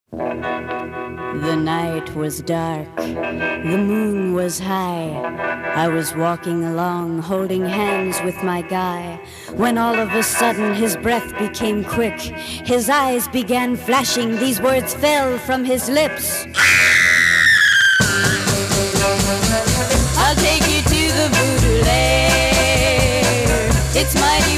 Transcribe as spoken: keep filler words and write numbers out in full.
The night was dark, the moon was high. I was walking along, holding hands with my guy, when all of a sudden his breath became quick. His eyes began flashing, these words fell from his lips. I'll take you to the voodoo lair. It's mighty